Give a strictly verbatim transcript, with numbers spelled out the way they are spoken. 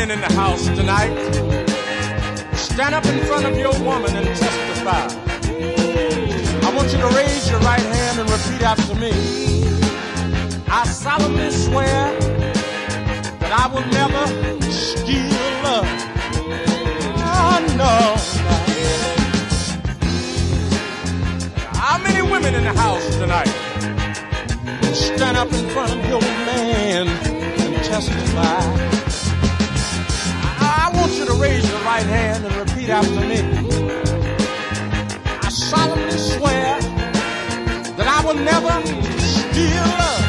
men in the house tonight, stand up in front of your woman and testify. I want you to raise your right hand and repeat after me. I solemnly swear that I will never steal love. Oh, no. How many women in the house tonight stand up in front of your man and testify? I want you to raise your right hand and repeat after me. I solemnly swear that I will never steal love.